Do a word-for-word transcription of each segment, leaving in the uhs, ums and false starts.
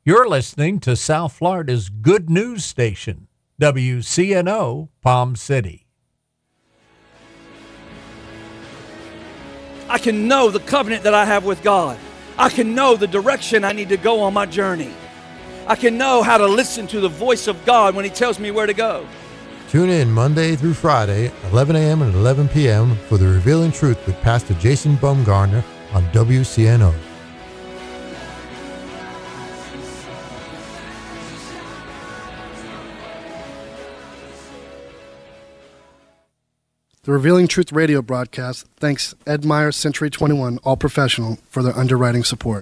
You're listening to South Florida's good news station, W C N O Palm City. I can know the covenant that I have with God. I can know the direction I need to go on my journey. I can know how to listen to the voice of God when He tells me where to go. Tune in Monday through Friday, eleven a.m. and eleven p.m. for The Revealing Truth with Pastor Jason Baumgartner on W C N O. The Revealing Truth radio broadcast thanks Ed Meyer, Century twenty-one, All Professional, for their underwriting support.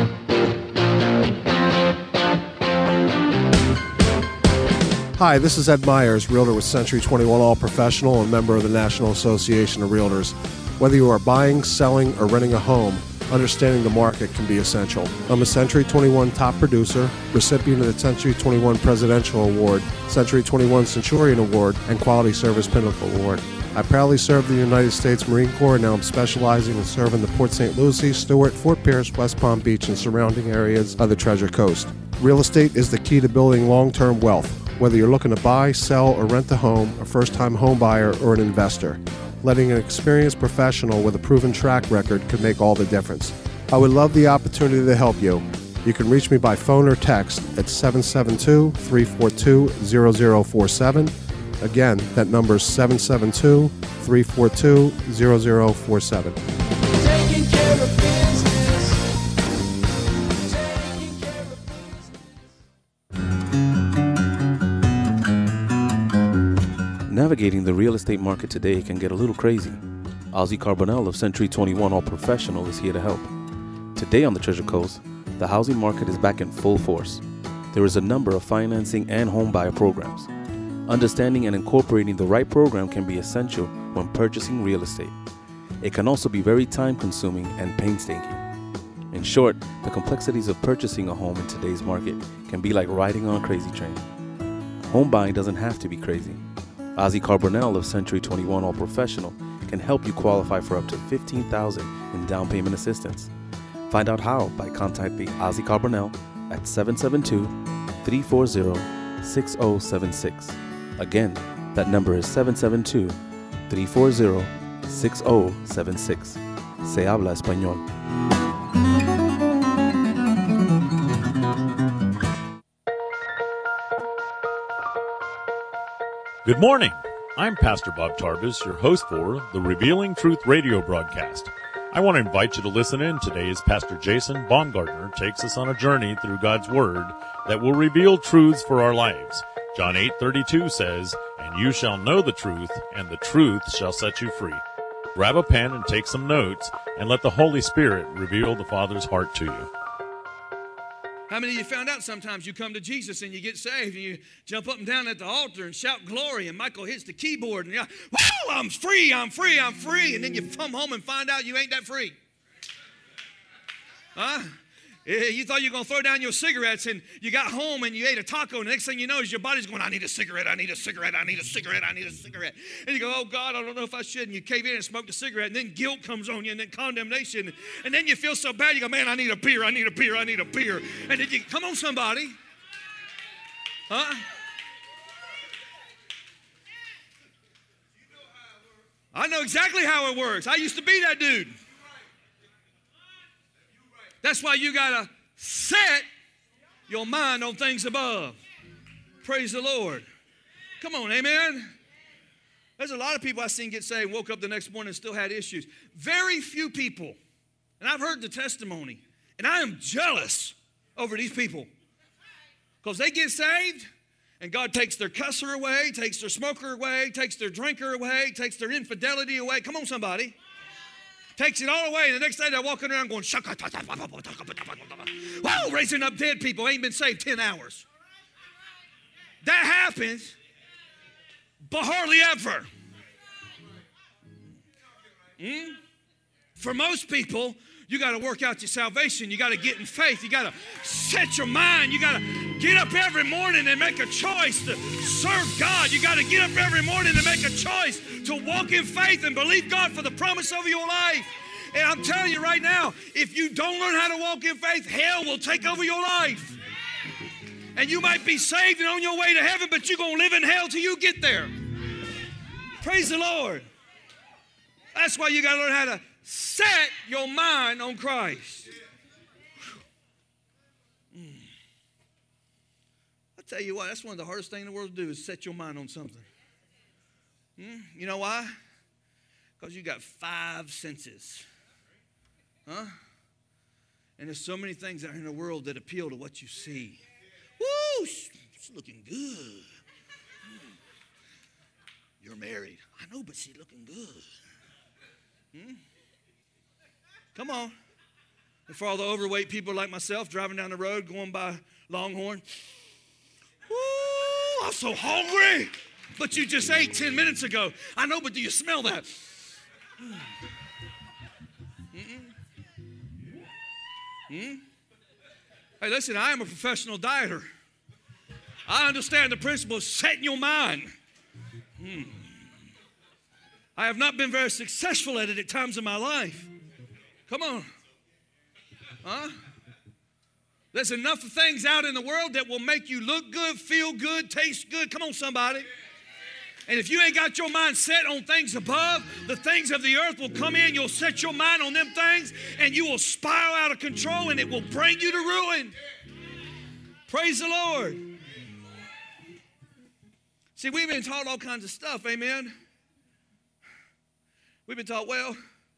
Hi, this is Ed Myers, realtor with Century twenty-one All Professional and member of the National Association of Realtors. Whether you are buying, selling, or renting a home, understanding the market can be essential. I'm a Century twenty-one top producer, recipient of the Century twenty-one Presidential Award, Century twenty-one Centurion Award, and Quality Service Pinnacle Award. I proudly served the United States Marine Corps, and now I'm specializing in serving the Port Saint Lucie, Stewart, Fort Pierce, West Palm Beach, and surrounding areas of the Treasure Coast. Real estate is the key to building long-term wealth. Whether you're looking to buy, sell, or rent a home, a first-time home buyer, or an investor, letting an experienced professional with a proven track record can make all the difference. I would love the opportunity to help you. You can reach me by phone or text at seven seven two, three four two, zero zero four seven. Again, that number is seven seven two, three four two, zero zero four seven. Taking care of business. Taking care of business. Navigating the real estate market today can get a little crazy. Ozzy Carbonell of Century twenty-one All Professional is here to help. Today on the Treasure Coast, the housing market is back in full force. There is a number of financing and home buyer programs. Understanding and incorporating the right program can be essential when purchasing real estate. It can also be very time-consuming and painstaking. In short, the complexities of purchasing a home in today's market can be like riding on a crazy train. Home buying doesn't have to be crazy. Ozzy Carbonell of Century twenty-one All Professional can help you qualify for up to fifteen thousand dollars in down payment assistance. Find out how by contacting Ozzy Carbonell at seven seven two, three four zero, six zero seven six. Again, that number is seven seven two, three four zero, six zero seven six. Se habla español. Good morning. I'm Pastor Bob Tarbus, your host for the Revealing Truth radio broadcast. I want to invite you to listen in today as Pastor Jason Baumgartner takes us on a journey through God's Word that will reveal truths for our lives. John eight thirty-two says, "And you shall know the truth, and the truth shall set you free." Grab a pen and take some notes, and let the Holy Spirit reveal the Father's heart to you. How many of you found out sometimes you come to Jesus and you get saved and you jump up and down at the altar and shout glory, and Michael hits the keyboard and you're like, "Whoa, I'm free, I'm free, I'm free." And then you come home and find out you ain't that free. Huh? You thought you were going to throw down your cigarettes, and you got home and you ate a taco, and the next thing you know is your body's going, "I need a cigarette, I need a cigarette, I need a cigarette, I need a cigarette." And you go, "Oh God, I don't know if I should." And you cave in and smoke the cigarette, and then guilt comes on you, and then condemnation. And then you feel so bad, you go, "Man, I need a beer, I need a beer, I need a beer." And then you, come on somebody. Huh? I know exactly how it works. I used to be that dude. That's why you got to set your mind on things above. Praise the Lord. Come on, amen. There's a lot of people I've seen get saved, woke up the next morning and still had issues. Very few people, and I've heard the testimony, and I am jealous over these people because they get saved, and God takes their cusser away, takes their smoker away, takes their drinker away, takes their infidelity away. Come on, somebody. Takes it all away, and the next day they're walking around going, "Whoa," raising up dead people, ain't been saved ten hours. That happens, but hardly ever. Hmm? For most people, you got to work out your salvation. You got to get in faith. You got to set your mind. You got to get up every morning and make a choice to serve God. You got to get up every morning and make a choice to walk in faith and believe God for the promise of your life. And I'm telling you right now, if you don't learn how to walk in faith, hell will take over your life. And you might be saved and on your way to heaven, but you're going to live in hell till you get there. Praise the Lord. That's why you got to learn how to set your mind on Christ. Mm. I tell you what, that's one of the hardest things in the world to do is set your mind on something. Mm. You know why? Because you got five senses. Huh? And there's so many things out in the world that appeal to what you see. Woo! She's looking good. You're married. I know, but she's looking good. Hmm? Come on. And for all the overweight people like myself driving down the road, going by Longhorn. Woo! I'm so hungry. But you just ate ten minutes ago. I know, but do you smell that? Mm-mm. Hmm? Hey, listen, I am a professional dieter. I understand the principle of setting your mind. Hmm. I have not been very successful at it at times in my life. Come on. Huh? There's enough of things out in the world that will make you look good, feel good, taste good. Come on, somebody. And if you ain't got your mind set on things above, the things of the earth will come in. You'll set your mind on them things, and you will spiral out of control, and it will bring you to ruin. Praise the Lord. See, we've been taught all kinds of stuff, amen? We've been taught, well,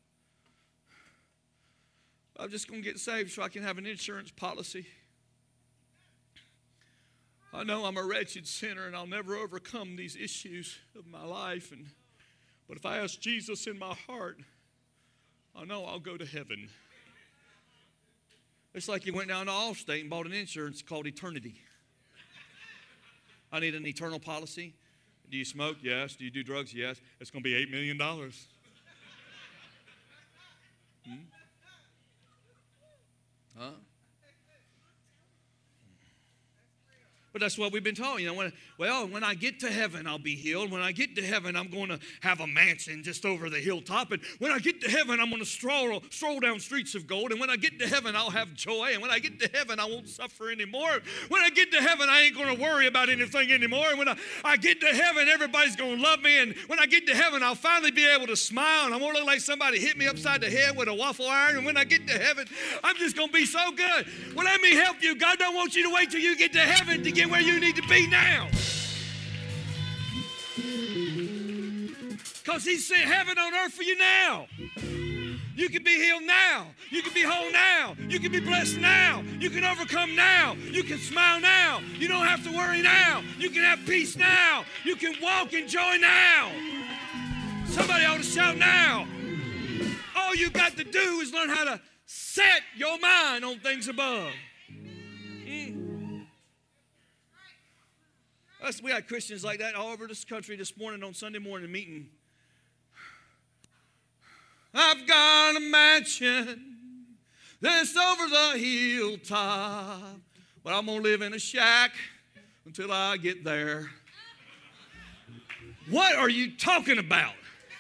I'm just going to get saved so I can have an insurance policy. I know I'm a wretched sinner and I'll never overcome these issues of my life. And, but if I ask Jesus in my heart, I know I'll go to heaven. It's like you went down to Allstate and bought an insurance called eternity. I need an eternal policy. Do you smoke? Yes. Do you do drugs? Yes. It's going to be eight million dollars. Hmm? Huh? But that's what we've been taught. You know, when, well, when I get to heaven, I'll be healed. When I get to heaven, I'm going to have a mansion just over the hilltop. And when I get to heaven, I'm going to stroll, stroll down streets of gold. And when I get to heaven, I'll have joy. And when I get to heaven, I won't suffer anymore. When I get to heaven, I ain't going to worry about anything anymore. And when I, I get to heaven, everybody's going to love me. And when I get to heaven, I'll finally be able to smile. And I won't look like somebody hit me upside the head with a waffle iron. And when I get to heaven, I'm just going to be so good. Well, let me help you. God don't want you to wait till you get to heaven to get where you need to be now. Because He sent heaven on earth for you now. You can be healed now. You can be whole now. You can be blessed now. You can overcome now. You can smile now. You don't have to worry now. You can have peace now. You can walk in joy now. Somebody ought to shout now. All you got to do is learn how to set your mind on things above. Mm. Us, we had Christians like that all over this country this morning on Sunday morning meeting. I've got a mansion that's over the hilltop, but I'm going to live in a shack until I get there. What are you talking about?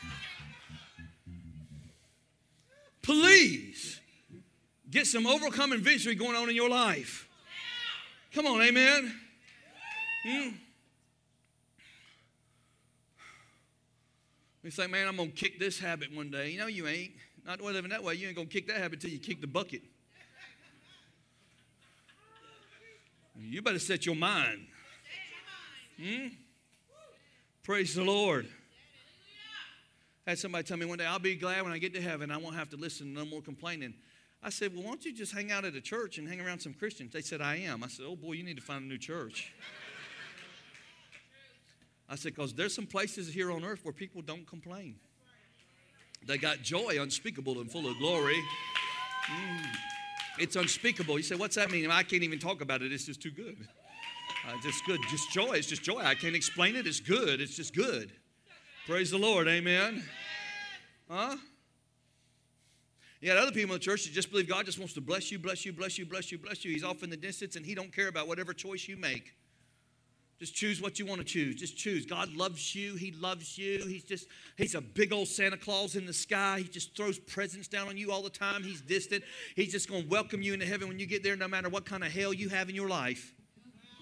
Please get some overcoming victory going on in your life. Come on, amen. Hmm. You think, man, I'm going to kick this habit one day. You know you ain't. Not living that way. You ain't going to kick that habit until you kick the bucket. You better set your mind. Hmm? Praise the Lord. I had somebody tell me one day, I'll be glad when I get to heaven. I won't have to listen to no more complaining. I said, well, why don't you just hang out at a church and hang around some Christians? They said, I am. I said, oh, boy, you need to find a new church. I said, because there's some places here on earth where people don't complain. They got joy unspeakable and full of glory. Mm. It's unspeakable. You say, what's that mean? I can't even talk about it. It's just too good. Uh, just good. Just joy. It's just joy. I can't explain it. It's good. It's just good. Praise the Lord. Amen. Huh? You got other people in the church that just believe God just wants to bless you, bless you, bless you, bless you, bless you. He's off in the distance and He don't care about whatever choice you make. Just choose what you want to choose. Just choose. God loves you. He loves you. He's just, he's a big old Santa Claus in the sky. He just throws presents down on you all the time. He's distant. He's just going to welcome you into heaven when you get there, no matter what kind of hell you have in your life.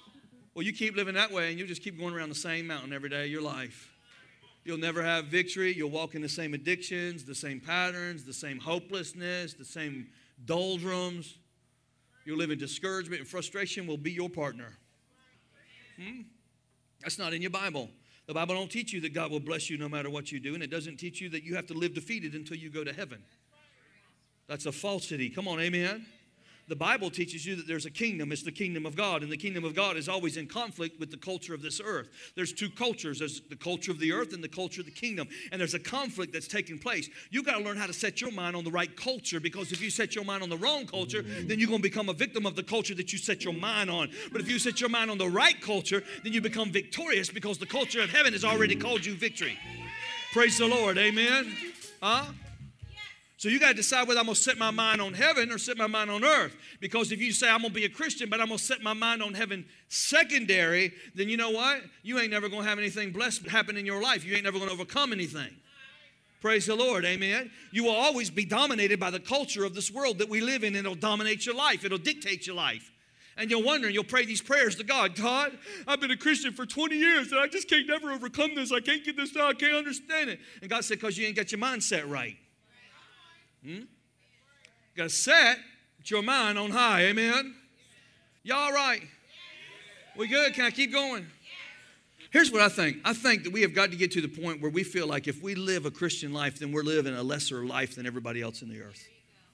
Well, you keep living that way and you'll just keep going around the same mountain every day of your life. You'll never have victory. You'll walk in the same addictions, the same patterns, the same hopelessness, the same doldrums. You'll live in discouragement and frustration will be your partner. Hmm? That's not in your Bible. The Bible don't teach you that God will bless you no matter what you do, and it doesn't teach you that you have to live defeated until you go to heaven. That's a falsity. Come on, amen? The Bible teaches you that there's a kingdom. It's the kingdom of God, and the kingdom of God is always in conflict with the culture of this earth. There's two cultures. There's the culture of the earth and the culture of the kingdom, and there's a conflict that's taking place. You've got to learn how to set your mind on the right culture, because if you set your mind on the wrong culture, then you're going to become a victim of the culture that you set your mind on. But if you set your mind on the right culture, then you become victorious, because the culture of heaven has already called you victory. Praise the Lord, amen? Huh? So you got to decide whether I'm going to set my mind on heaven or set my mind on earth. Because if you say I'm going to be a Christian, but I'm going to set my mind on heaven secondary, then you know what? You ain't never going to have anything blessed happen in your life. You ain't never going to overcome anything. Praise the Lord, amen. You will always be dominated by the culture of this world that we live in, and it'll dominate your life. It'll dictate your life. And you'll wonder, and you'll pray these prayers to God. God, I've been a Christian for twenty years, and I just can't never overcome this. I can't get this done. I can't understand it. And God said, because you ain't got your mindset right. Hmm? You got to set your mind on high. Amen? Y'all all right? We good? Can I keep going? Here's what I think. I think that we have got to get to the point where we feel like if we live a Christian life, then we're living a lesser life than everybody else in the earth.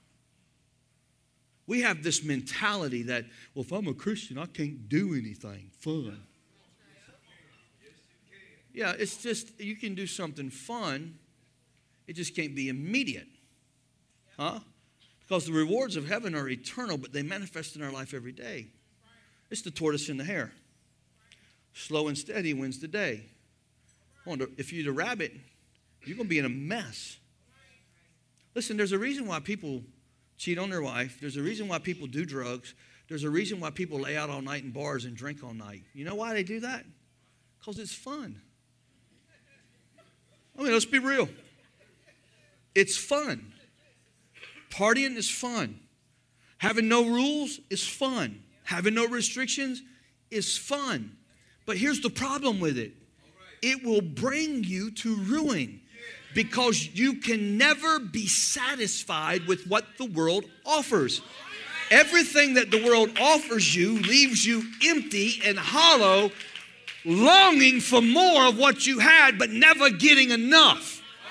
We have this mentality that, well, if I'm a Christian, I can't do anything fun. Yeah, it's just, you can do something fun. It just can't be immediate. Huh? Because the rewards of heaven are eternal, but they manifest in our life every day. It's the tortoise and the hare. Slow and steady wins the day. If you're the rabbit, you're going to be in a mess. Listen, there's a reason why people cheat on their wife. There's a reason why people do drugs. There's a reason why people lay out all night in bars and drink all night. You know why they do that? Because it's fun. I mean, let's be real. It's fun. Partying is fun. Having no rules is fun. Having no restrictions is fun. But here's the problem with it. It will bring you to ruin, because you can never be satisfied with what the world offers. Everything that the world offers you leaves you empty and hollow, longing for more of what you had, but never getting enough.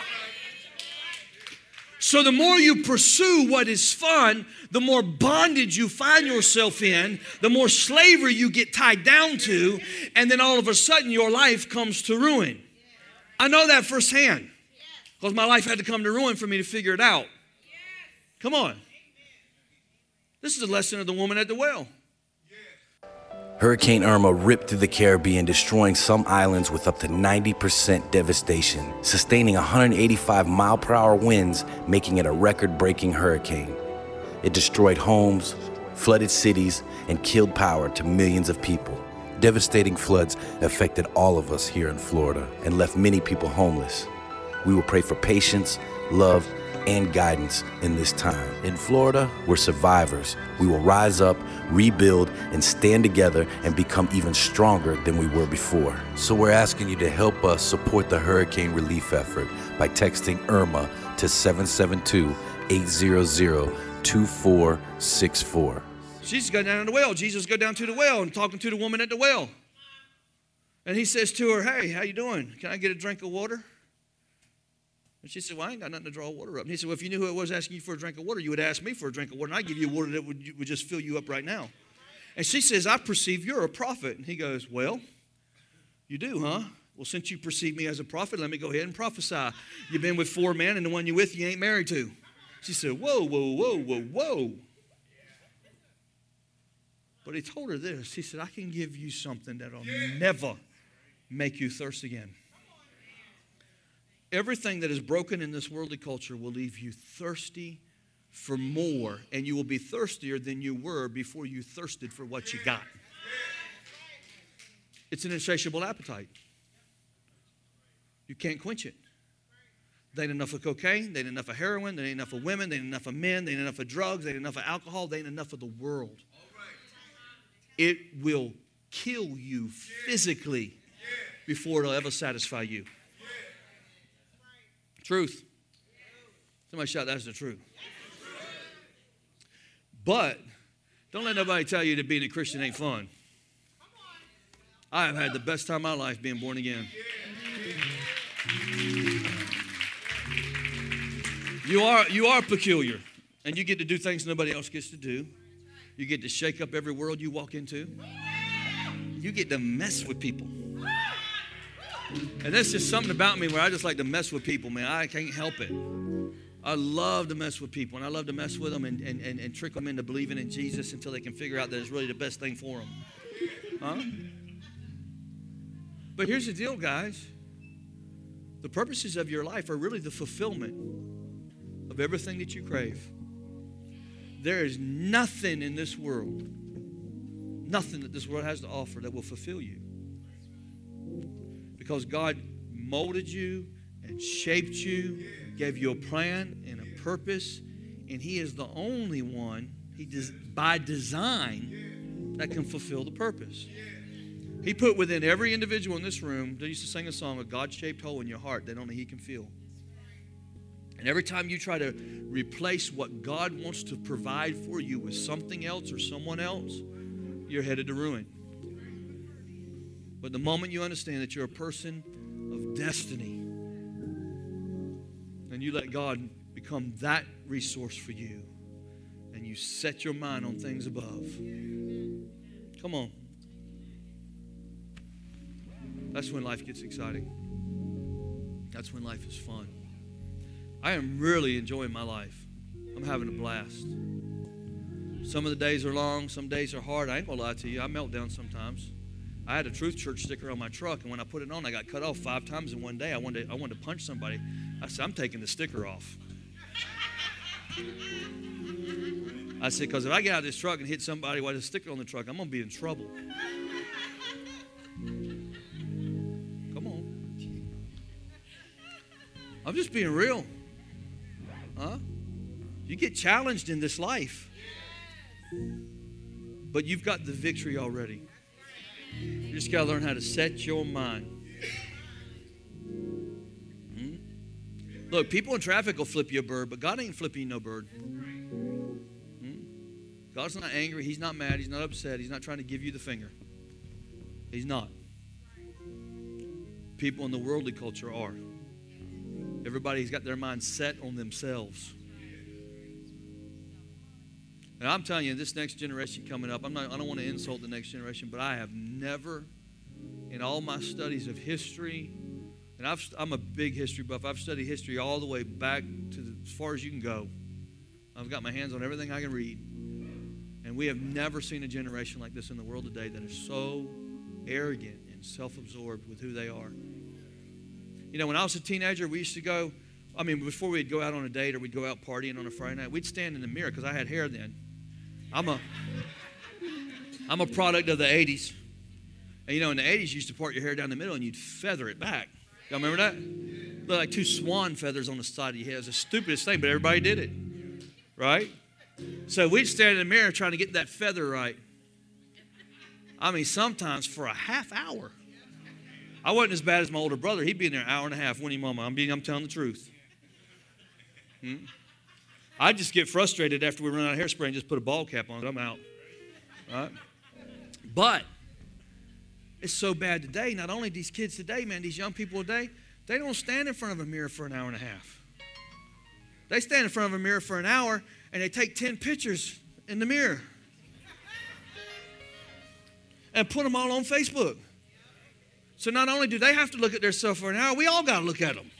So the more you pursue what is fun, the more bondage you find yourself in, the more slavery you get tied down to, and then all of a sudden your life comes to ruin. I know that firsthand, because my life had to come to ruin for me to figure it out. Come on. This is the lesson of the woman at the well. Hurricane Irma ripped through the Caribbean, destroying some islands with up to ninety percent devastation, sustaining one hundred eighty-five mile per hour winds, making it a record-breaking hurricane. It destroyed homes, flooded cities, and killed power to millions of people. Devastating floods affected all of us here in Florida and left many people homeless. We will pray for patience, love, and guidance in this time. In Florida, we're survivors. We will rise up, rebuild, and stand together and become even stronger than we were before. So we're asking you to help us support the hurricane relief effort by texting Irma to seven seven two, eight hundred, two four six four. Jesus got down to the well. Jesus got down to the well and talking to the woman at the well. And he says to her, hey, how you doing? Can I get a drink of water? And she said, well, I ain't got nothing to draw water up. And he said, well, if you knew who it was asking you for a drink of water, you would ask me for a drink of water, and I'd give you water that would, would just fill you up right now. And she says, I perceive you're a prophet. And he goes, well, you do, huh? Well, since you perceive me as a prophet, let me go ahead and prophesy. You've been with four men, and the one you're with you ain't married to. She said, whoa, whoa, whoa, whoa, whoa. But he told her this. He said, I can give you something that'll never make you thirst again. Everything that is broken in this worldly culture will leave you thirsty for more, and you will be thirstier than you were before you thirsted for what you got. It's an insatiable appetite. You can't quench it. There ain't enough of cocaine, there ain't enough of heroin, there ain't enough of women, there ain't enough of men, there ain't enough of drugs, there ain't enough of alcohol, there ain't enough of the world. It will kill you physically before it'll ever satisfy you. Truth. Somebody shout, that's the truth. But don't let nobody tell you that being a Christian ain't fun. I have had the best time of my life being born again. You are, you are peculiar, and you get to do things nobody else gets to do. You get to shake up every world you walk into. You get to mess with people. And there's just something about me where I just like to mess with people, man. I can't help it. I love to mess with people, and I love to mess with them and, and, and, and trick them into believing in Jesus until they can figure out that it's really the best thing for them. Huh? But here's the deal, guys. The purposes of your life are really the fulfillment of everything that you crave. There is nothing in this world, nothing that this world has to offer that will fulfill you. Because God molded you and shaped you, gave you a plan and a purpose, and He is the only one, He does, by design, that can fulfill the purpose. He put within every individual in this room, they used to sing a song, a God-shaped hole in your heart that only He can fill. And every time you try to replace what God wants to provide for you with something else or someone else, you're headed to ruin. But the moment you understand that you're a person of destiny, and you let God become that resource for you, and you set your mind on things above. Come on. That's when life gets exciting. That's when life is fun. I am really enjoying my life. I'm having a blast. Some of the days are long, some days are hard. I ain't gonna lie to you, I melt down sometimes. I had a Truth Church sticker on my truck, and when I put it on, I got cut off five times in one day. I wanted to, I wanted to punch somebody. I said, I'm taking the sticker off. I said, because if I get out of this truck and hit somebody with a sticker on the truck, I'm going to be in trouble. Come on. I'm just being real. Huh? You get challenged in this life, but you've got the victory already. You just got to learn how to set your mind. Hmm? Look, people in traffic will flip you a bird, but God ain't flipping you no bird. Hmm? God's not angry. He's not mad. He's not upset. He's not trying to give you the finger. He's not. People in the worldly culture are. Everybody's got their mind set on themselves. And I'm telling you, this next generation coming up, I'm not, I don't want to insult the next generation, but I have never, in all my studies of history, and I've, I'm a big history buff. I've studied history all the way back to the, as far as you can go. I've got my hands on everything I can read. And we have never seen a generation like this in the world today that is so arrogant and self-absorbed with who they are. You know, when I was a teenager, we used to go, I mean, before we'd go out on a date or we'd go out partying on a Friday night, we'd stand in the mirror because I had hair then. I'm a, I'm a product of the eighties. And you know, in the eighties, you used to part your hair down the middle and you'd feather it back. Y'all remember that? Looked like two swan feathers on the side of your head. It was the stupidest thing, but everybody did it. Right? So we'd stand in the mirror trying to get that feather right. I mean, sometimes for a half hour. I wasn't as bad as my older brother. He'd be in there an hour and a half. When you, mama? I'm being, I'm telling the truth. Hmm? I'd just get frustrated after we run out of hairspray and just put a ball cap on it. I'm out. Right? But it's so bad today. Not only these kids today, man, these young people today, they don't stand in front of a mirror for an hour and a half. They stand in front of a mirror for an hour and they take ten pictures in the mirror and put them all on Facebook. So not only do they have to look at themselves for an hour, we all got to look at them.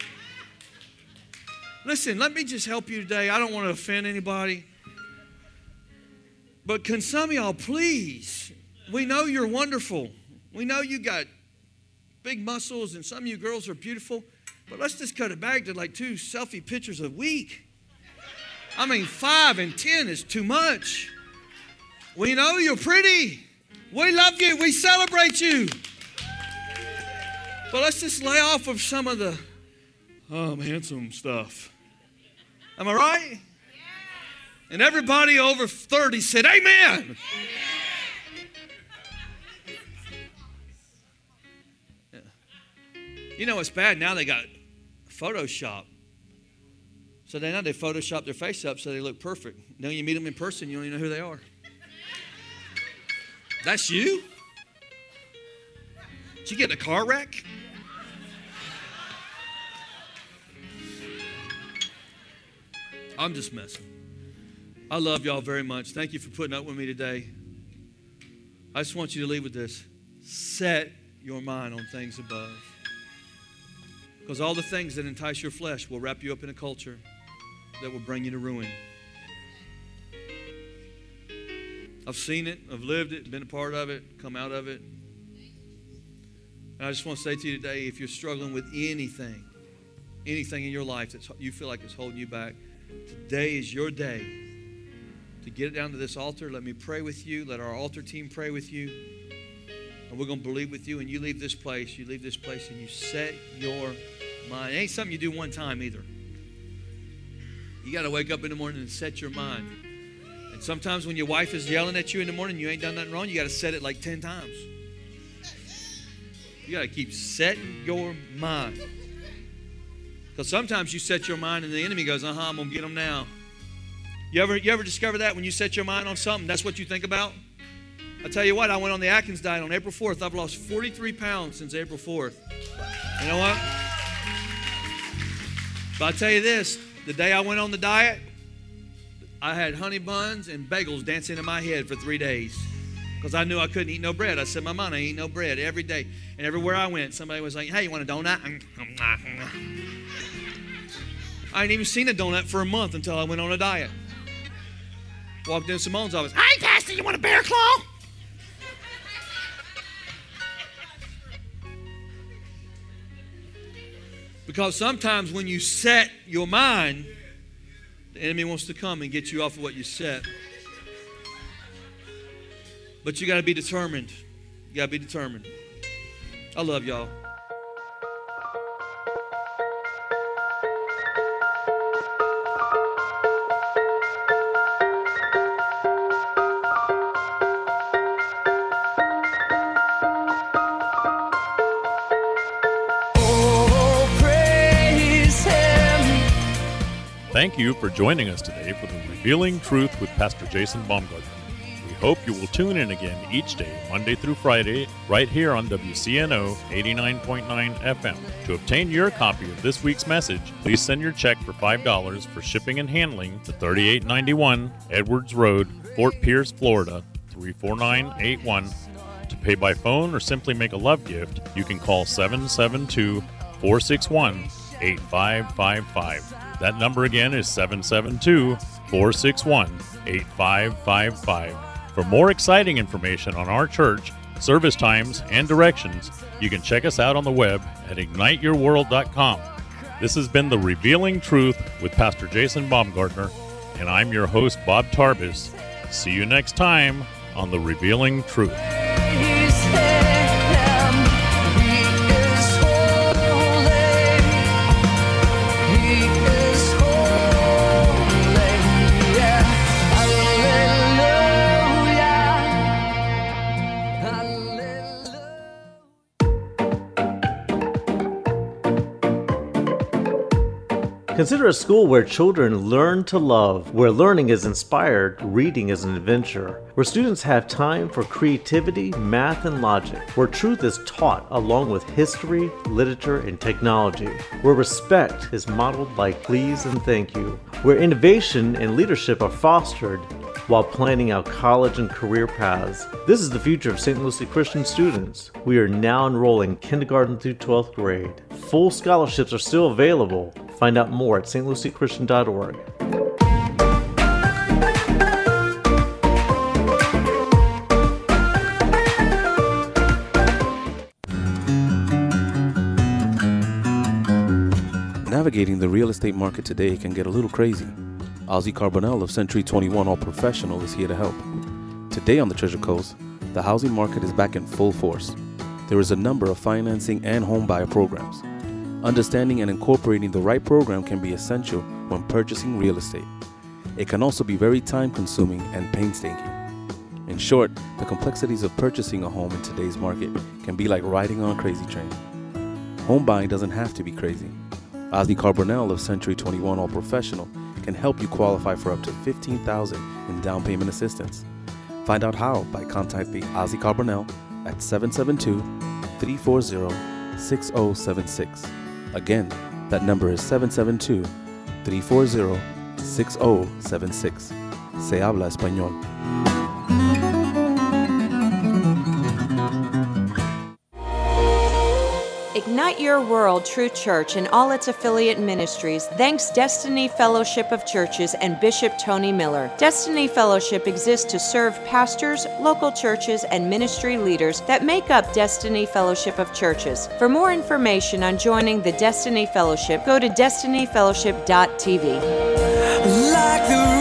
Listen, let me just help you today. I don't want to offend anybody. But can some of y'all please, we know you're wonderful. We know you got big muscles and some of you girls are beautiful. But let's just cut it back to like two selfie pictures a week. I mean, five and ten is too much. We know you're pretty. We love you. We celebrate you. But let's just lay off of some of the, oh, I'm handsome stuff. Am I right? And everybody over thirty said, amen. You know what's bad? Now they got Photoshop. So they now they Photoshop their face up so they look perfect. Then you meet them in person, you don't even know who they are. That's you? Did you get in a car wreck? I'm just messing. I love y'all very much. Thank you for putting up with me today. I just want you to leave with this. Set your mind on things above. Because all the things that entice your flesh will wrap you up in a culture that will bring you to ruin. I've seen it. I've lived it, been a part of it, come out of it. And I just want to say to you today, if you're struggling with anything, anything in your life that you feel like is holding you back, today is your day to get it down to this altar. Let me pray with you. Let our altar team pray with you. And we're going to believe with you. And you leave this place. You leave this place and you set your mind. It ain't something you do one time either. You got to wake up in the morning and set your mind. And sometimes when your wife is yelling at you in the morning, you ain't done nothing wrong. You got to set it like ten times. You got to keep setting your mind. Because sometimes you set your mind and the enemy goes, uh-huh, I'm going to get them now. You ever, you ever discover that when you set your mind on something, that's what you think about? I tell you what, I went on the Atkins diet on April fourth. I've lost forty-three pounds since April fourth. You know what? But I tell you this, the day I went on the diet, I had honey buns and bagels dancing in my head for three days. Because I knew I couldn't eat no bread. I said in my mind, I eat no bread every day. And everywhere I went, somebody was like, hey, you want a donut? I ain't even seen a donut for a month until I went on a diet. Walked in Simone's office. Hey, Pastor, you want a bear claw? Because sometimes when you set your mind, the enemy wants to come and get you off of what you set. But you got to be determined. You got to be determined. I love y'all. Thank you for joining us today for the Revealing Truth with Pastor Jason Baumgartner. We hope you will tune in again each day, Monday through Friday, right here on W C N O eighty-nine point nine F M. To obtain your copy of this week's message, please send your check for five dollars for shipping and handling to thirty-eight ninety-one Edwards Road, Fort Pierce, Florida, three four nine eight one. To pay by phone or simply make a love gift, you can call seven seven two, four six one, eight five five five. That number again is seven seven two, four six one, eight five five five. For more exciting information on our church, service times, and directions, you can check us out on the web at ignite your world dot com. This has been The Revealing Truth with Pastor Jason Baumgartner, and I'm your host, Bob Tarbis. See you next time on The Revealing Truth. Consider a school where children learn to love, where learning is inspired, reading is an adventure, where students have time for creativity, math, and logic, where truth is taught along with history, literature, and technology, where respect is modeled by please and thank you, where innovation and leadership are fostered while planning out college and career paths. This is the future of Saint Lucie Christian students. We are now enrolling kindergarten through twelfth grade. Full scholarships are still available. Find out more at st lucie christian dot org. Navigating the real estate market today can get a little crazy. Ozzy Carbonell of Century twenty-one All Professional is here to help. Today on the Treasure Coast, the housing market is back in full force. There is a number of financing and home buyer programs. Understanding and incorporating the right program can be essential when purchasing real estate. It can also be very time-consuming and painstaking. In short, the complexities of purchasing a home in today's market can be like riding on a crazy train. Home buying doesn't have to be crazy. Ozzy Carbonell of Century twenty-one All Professional can help you qualify for up to fifteen thousand dollars in down payment assistance. Find out how by contacting Ozzy Carbonell at seven seven two, three four zero, six zero seven six. Again, that number is seven seven two, three four zero, six zero seven six. Se habla español. Ignite Your World True Church and all its affiliate ministries thanks Destiny Fellowship of Churches and Bishop Tony Miller. Destiny Fellowship exists to serve pastors, local churches, and ministry leaders that make up Destiny Fellowship of Churches. For more information on joining the Destiny Fellowship, go to destiny fellowship dot t v. Like the